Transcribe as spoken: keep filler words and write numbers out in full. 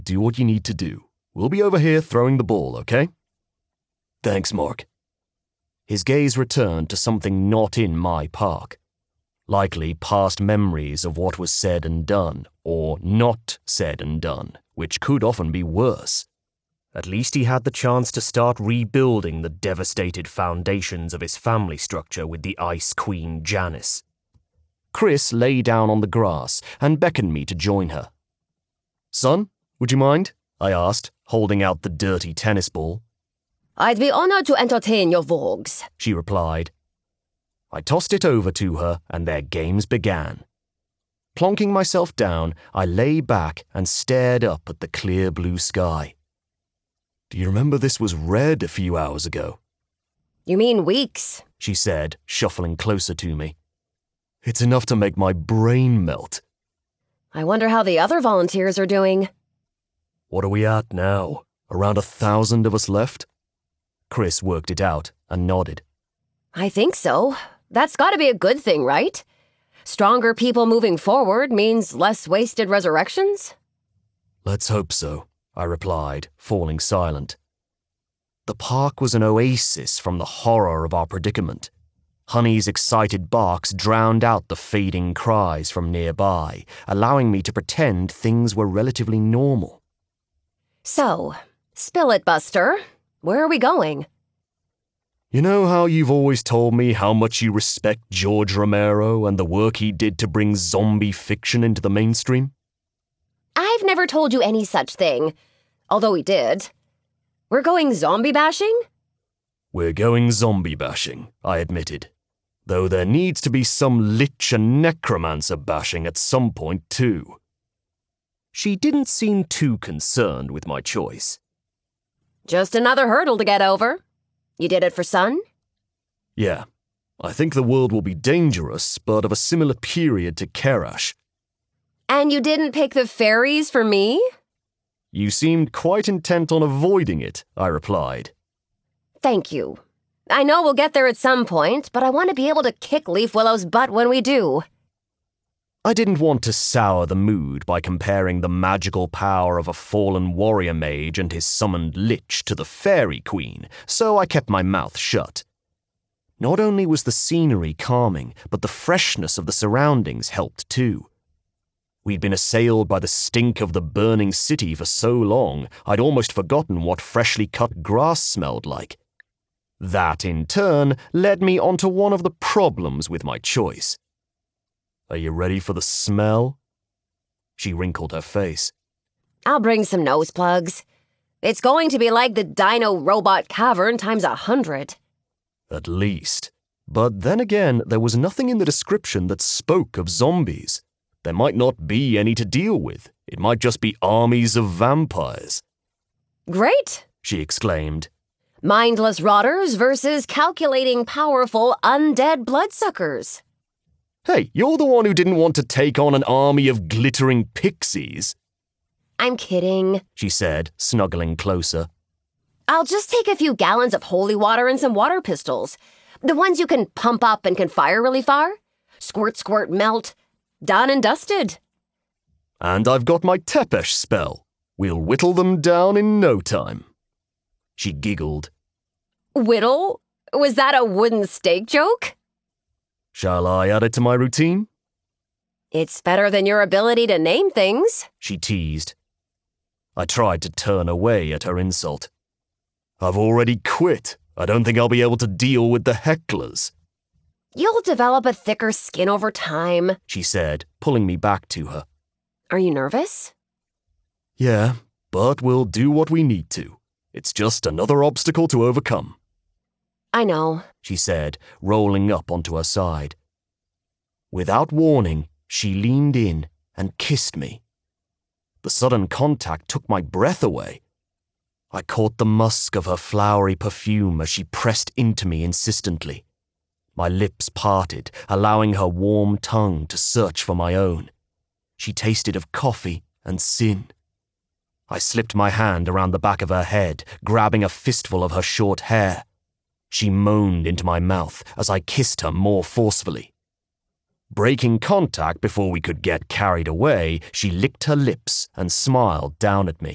Do what you need to do. We'll be over here throwing the ball, okay? Thanks, Mark. His gaze returned to something not in my park. Likely past memories of what was said and done, or not said and done, which could often be worse. At least he had the chance to start rebuilding the devastated foundations of his family structure with the Ice Queen Janice. Chris lay down on the grass and beckoned me to join her. Son, would you mind? I asked, holding out the dirty tennis ball. I'd be honored to entertain your vogues, she replied. I tossed it over to her, and their games began. Plonking myself down, I lay back and stared up at the clear blue sky. Do you remember this was red a few hours ago? You mean weeks, she said, shuffling closer to me. It's enough to make my brain melt. I wonder how the other volunteers are doing. What are we at now? Around a thousand of us left? Chris worked it out and nodded. I think so. That's got to be a good thing, right? Stronger people moving forward means less wasted resurrections? Let's hope so, I replied, falling silent. The park was an oasis from the horror of our predicament. Honey's excited barks drowned out the fading cries from nearby, allowing me to pretend things were relatively normal. So, spill it, Buster. Where are we going? You know how you've always told me how much you respect George Romero and the work he did to bring zombie fiction into the mainstream? I've never told you any such thing, although he did. We're going zombie bashing? We're going zombie bashing, I admitted, though there needs to be some lich and necromancer bashing at some point too. She didn't seem too concerned with my choice. Just another hurdle to get over. You did it for Sun? Yeah. I think the world will be dangerous, but of a similar period to Kerash. And you didn't pick the fairies for me? You seemed quite intent on avoiding it, I replied. Thank you. I know we'll get there at some point, but I want to be able to kick Leaf Willow's butt when we do. I didn't want to sour the mood by comparing the magical power of a fallen warrior mage and his summoned lich to the fairy queen, so I kept my mouth shut. Not only was the scenery calming, but the freshness of the surroundings helped too. We'd been assailed by the stink of the burning city for so long, I'd almost forgotten what freshly cut grass smelled like. That, in turn, led me onto one of the problems with my choice. Are you ready for the smell? She wrinkled her face. I'll bring some nose plugs. It's going to be like the Dino Robot Cavern times a hundred. At least. But then again, there was nothing in the description that spoke of zombies. There might not be any to deal with. It might just be armies of vampires. Great, she exclaimed. Mindless rotters versus calculating powerful undead bloodsuckers. Hey, you're the one who didn't want to take on an army of glittering pixies. I'm kidding, she said, snuggling closer. I'll just take a few gallons of holy water and some water pistols. The ones you can pump up and can fire really far. Squirt, squirt, melt. Done and dusted. And I've got my Tepesh spell. We'll whittle them down in no time. She giggled. Whittle? Was that a wooden stake joke? Shall I add it to my routine? It's better than your ability to name things, she teased. I tried to turn away at her insult. I've already quit. I don't think I'll be able to deal with the hecklers. You'll develop a thicker skin over time, she said, pulling me back to her. Are you nervous? Yeah, but we'll do what we need to. It's just another obstacle to overcome. I know, she said, rolling up onto her side. Without warning, she leaned in and kissed me. The sudden contact took my breath away. I caught the musk of her flowery perfume as she pressed into me insistently. My lips parted, allowing her warm tongue to search for my own. She tasted of coffee and sin. I slipped my hand around the back of her head, grabbing a fistful of her short hair. She moaned into my mouth as I kissed her more forcefully. Breaking contact before we could get carried away, she licked her lips and smiled down at me.